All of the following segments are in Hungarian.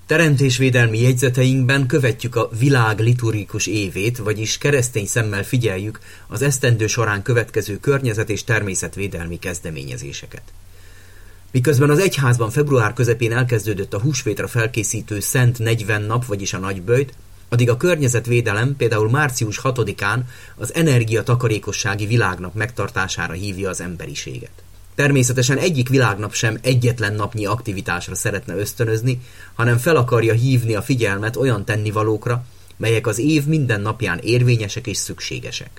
Teremtésvédelmi jegyzeteinkben követjük a világ liturgikus évét, vagyis keresztény szemmel figyeljük az esztendő során következő környezet- és természetvédelmi kezdeményezéseket. Miközben az egyházban február közepén elkezdődött a húsvétra felkészítő Szent 40 nap, vagyis a nagyböjt, addig a környezetvédelem például március 6-án az energiatakarékossági világnap megtartására hívja az emberiséget. Természetesen egyik világnap sem egyetlen napnyi aktivitásra szeretne ösztönözni, hanem fel akarja hívni a figyelmet olyan tennivalókra, melyek az év minden napján érvényesek és szükségesek.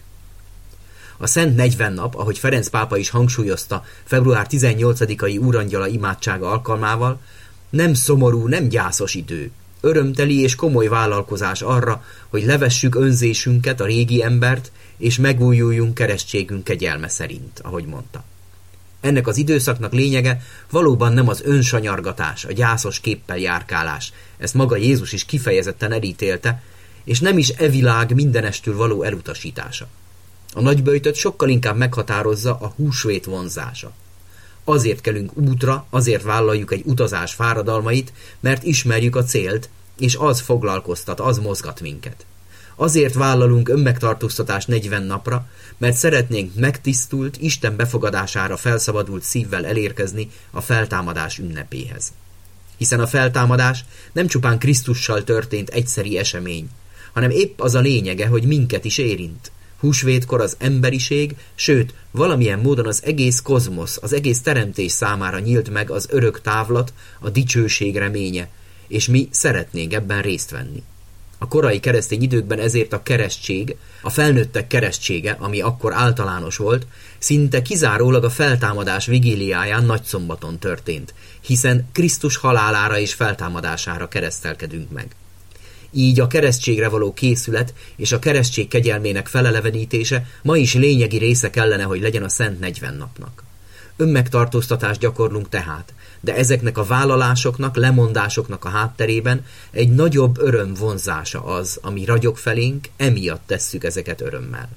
A Szent 40 nap, ahogy Ferenc pápa is hangsúlyozta február 18-ai Úrangyala imádsága alkalmával, nem szomorú, nem gyászos idő, örömteli és komoly vállalkozás arra, hogy levessük önzésünket, a régi embert, és megújuljunk keresztségünk kegyelme szerint, ahogy mondta. Ennek az időszaknak lényege valóban nem az önsanyargatás, a gyászos képpel járkálás, ezt maga Jézus is kifejezetten elítélte, és nem is e világ mindenestül való elutasítása. A nagyböjtöt sokkal inkább meghatározza a húsvét vonzása. Azért kelünk útra, azért vállaljuk egy utazás fáradalmait, mert ismerjük a célt, és az foglalkoztat, az mozgat minket. Azért vállalunk önmegtartóztatást 40 napra, mert szeretnénk megtisztult, Isten befogadására felszabadult szívvel elérkezni a feltámadás ünnepéhez. Hiszen a feltámadás nem csupán Krisztussal történt egyszeri esemény, hanem épp az a lényege, hogy minket is érint. Húsvétkor az emberiség, sőt, valamilyen módon az egész kozmosz, az egész teremtés számára nyílt meg az örök távlat, a dicsőség reménye, és mi szeretnénk ebben részt venni. A korai keresztény időkben ezért a keresztség, a felnőttek keresztsége, ami akkor általános volt, szinte kizárólag a feltámadás vigíliáján nagyszombaton történt, hiszen Krisztus halálára és feltámadására keresztelkedünk meg. Így a keresztségre való készület és a keresztség kegyelmének felelevenítése ma is lényegi része kellene, hogy legyen a Szent 40 napnak. Önmegtartóztatást gyakorlunk tehát, de ezeknek a vállalásoknak, lemondásoknak a hátterében egy nagyobb öröm vonzása az, ami ragyog felénk, emiatt tesszük ezeket örömmel.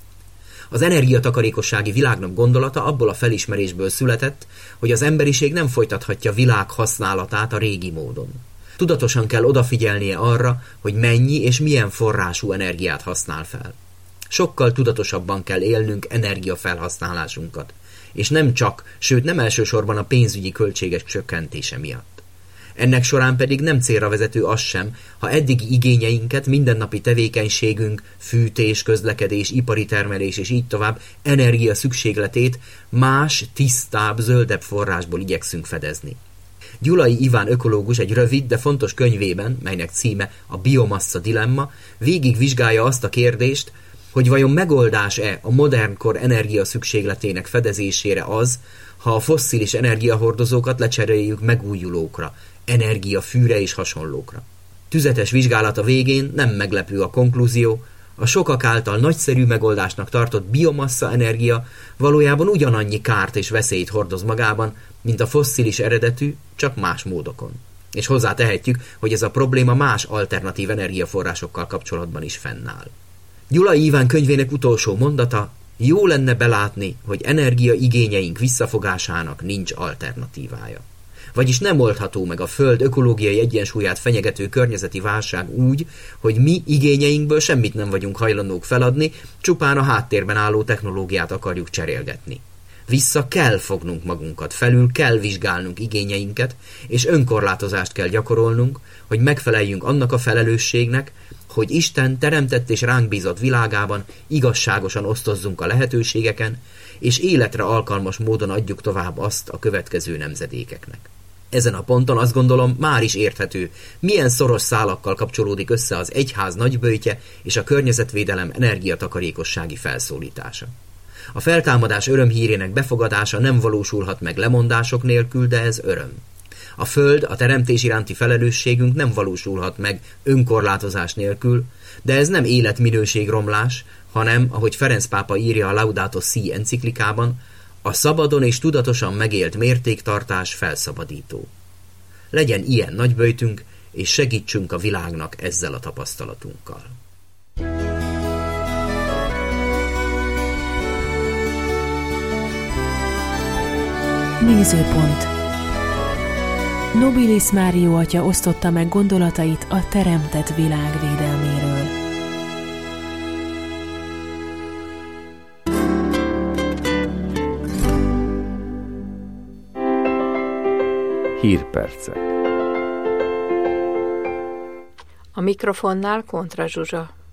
Az energiatakarékossági világnap gondolata abból a felismerésből született, hogy az emberiség nem folytathatja világ használatát a régi módon. Tudatosan kell odafigyelnie arra, hogy mennyi és milyen forrású energiát használ fel. Sokkal tudatosabban kell élnünk energiafelhasználásunkat, és nem csak, sőt nem elsősorban a pénzügyi költségek csökkentése miatt. Ennek során pedig nem célra vezető az sem, ha eddigi igényeinket, mindennapi tevékenységünk, fűtés, közlekedés, ipari termelés és így tovább energia szükségletét más, tisztább, zöldebb forrásból igyekszünk fedezni. Gyulai Iván ökológus egy rövid, de fontos könyvében, melynek címe a Biomassa dilemma, végigvizsgálja azt a kérdést, hogy vajon megoldás-e a modern kor energia szükségletének fedezésére az, ha a fosszilis energiahordozókat lecseréljük megújulókra, energiafűre és hasonlókra. Tüzetes vizsgálata végén nem meglepő a konklúzió, a sokak által nagyszerű megoldásnak tartott biomassa energia valójában ugyanannyi kárt és veszélyt hordoz magában, mint a fosszilis eredetű, csak más módokon. És hozzátehetjük, hogy ez a probléma más alternatív energiaforrásokkal kapcsolatban is fennáll. Gyulai Iván könyvének utolsó mondata: jó lenne belátni, hogy energiaigényeink visszafogásának nincs alternatívája. Vagyis nem oldható meg a Föld ökológiai egyensúlyát fenyegető környezeti válság úgy, hogy mi igényeinkből semmit nem vagyunk hajlandók feladni, csupán a háttérben álló technológiát akarjuk cserélgetni. Vissza kell fognunk magunkat, felül kell vizsgálnunk igényeinket, és önkorlátozást kell gyakorolnunk, hogy megfeleljünk annak a felelősségnek, hogy Isten teremtett és ránk bízott világában igazságosan osztozzunk a lehetőségeken, és életre alkalmas módon adjuk tovább azt a következő nemzedékeknek. Ezen a ponton azt gondolom már is érthető, milyen szoros szálakkal kapcsolódik össze az egyház nagyböjtje és a környezetvédelem energiatakarékossági felszólítása. A feltámadás örömhírének befogadása nem valósulhat meg lemondások nélkül, de ez öröm. A Föld, a teremtés iránti felelősségünk nem valósulhat meg önkorlátozás nélkül, de ez nem életminőségromlás, hanem, ahogy Ferenc pápa írja a Laudato Si enciklikában, a szabadon és tudatosan megélt mértéktartás felszabadító. Legyen ilyen nagyböjtünk, és segítsünk a világnak ezzel a tapasztalatunkkal. Nézőpont. Nobilis Mário atya osztotta meg gondolatait a teremtett világ védelméről. Hírpercek. A mikrofonnál Kontra Zsuzsa.